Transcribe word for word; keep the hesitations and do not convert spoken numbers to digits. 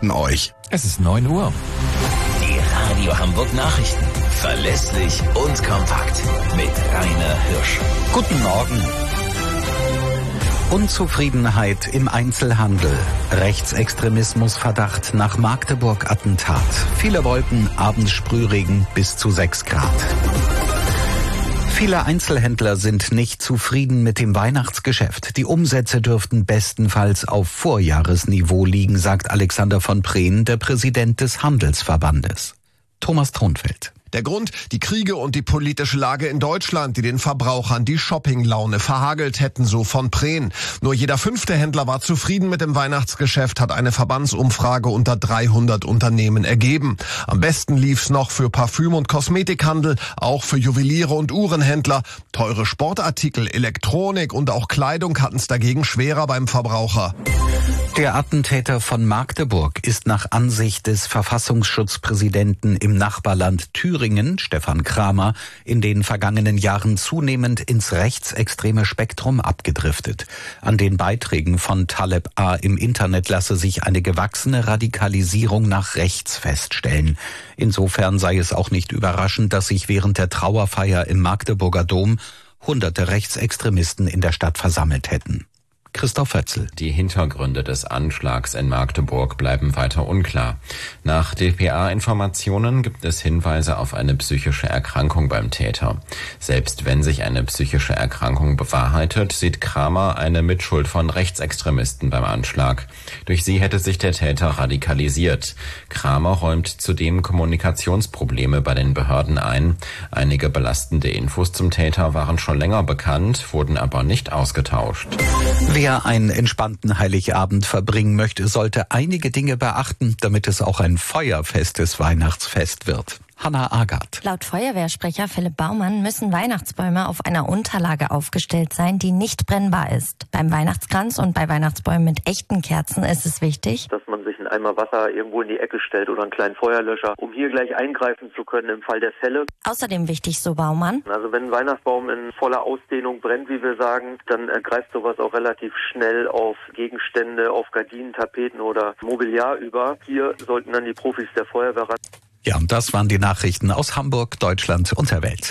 erwarten euch. Es ist neun Uhr. Die Radio Hamburg Nachrichten. Verlässlich und kompakt. Mit Rainer Hirsch. Guten Morgen. Unzufriedenheit im Einzelhandel. Rechtsextremismusverdacht nach Magdeburg-Attentat. Viele Wolken, abends Sprühregen bis zu sechs Grad. Viele Einzelhändler sind nicht zufrieden mit dem Weihnachtsgeschäft. Die Umsätze dürften bestenfalls auf Vorjahresniveau liegen, sagt Alexander von Prehn, der Präsident des Handelsverbandes. Thomas Thronfeld. Der Grund, die Kriege und die politische Lage in Deutschland, die den Verbrauchern die Shoppinglaune verhagelt hätten, so von Prehn. Nur jeder fünfte Händler war zufrieden mit dem Weihnachtsgeschäft, hat eine Verbandsumfrage unter dreihundert Unternehmen ergeben. Am besten lief's noch für Parfüm- und Kosmetikhandel, auch für Juweliere und Uhrenhändler. Teure Sportartikel, Elektronik und auch Kleidung hatten's dagegen schwerer beim Verbraucher. Der Attentäter von Magdeburg ist nach Ansicht des Verfassungsschutzpräsidenten im Nachbarland Thüringen, Stefan Kramer, in den vergangenen Jahren zunehmend ins rechtsextreme Spektrum abgedriftet. An den Beiträgen von Taleb A. im Internet lasse sich eine gewachsene Radikalisierung nach rechts feststellen. Insofern sei es auch nicht überraschend, dass sich während der Trauerfeier im Magdeburger Dom hunderte Rechtsextremisten in der Stadt versammelt hätten. Christoph Hötzl. Die Hintergründe des Anschlags in Magdeburg bleiben weiter unklar. Nach D P A-Informationen gibt es Hinweise auf eine psychische Erkrankung beim Täter. Selbst wenn sich eine psychische Erkrankung bewahrheitet, sieht Kramer eine Mitschuld von Rechtsextremisten beim Anschlag. Durch sie hätte sich der Täter radikalisiert. Kramer räumt zudem Kommunikationsprobleme bei den Behörden ein. Einige belastende Infos zum Täter waren schon länger bekannt, wurden aber nicht ausgetauscht. Wer einen entspannten Heiligabend verbringen möchte, sollte einige Dinge beachten, damit es auch ein feuerfestes Weihnachtsfest wird. Hannah Agarth. Laut Feuerwehrsprecher Philipp Baumann müssen Weihnachtsbäume auf einer Unterlage aufgestellt sein, die nicht brennbar ist. Beim Weihnachtskranz und bei Weihnachtsbäumen mit echten Kerzen ist es wichtig, dass man sich einen Eimer Wasser irgendwo in die Ecke stellt oder einen kleinen Feuerlöscher, um hier gleich eingreifen zu können im Fall der Fälle. Außerdem wichtig, so Baumann, also wenn ein Weihnachtsbaum in voller Ausdehnung brennt, wie wir sagen, dann greift sowas auch relativ schnell auf Gegenstände, auf Gardinen, Tapeten oder Mobiliar über. Hier sollten dann die Profis der Feuerwehr ran. Ja, und das waren die Nachrichten aus Hamburg, Deutschland und der Welt.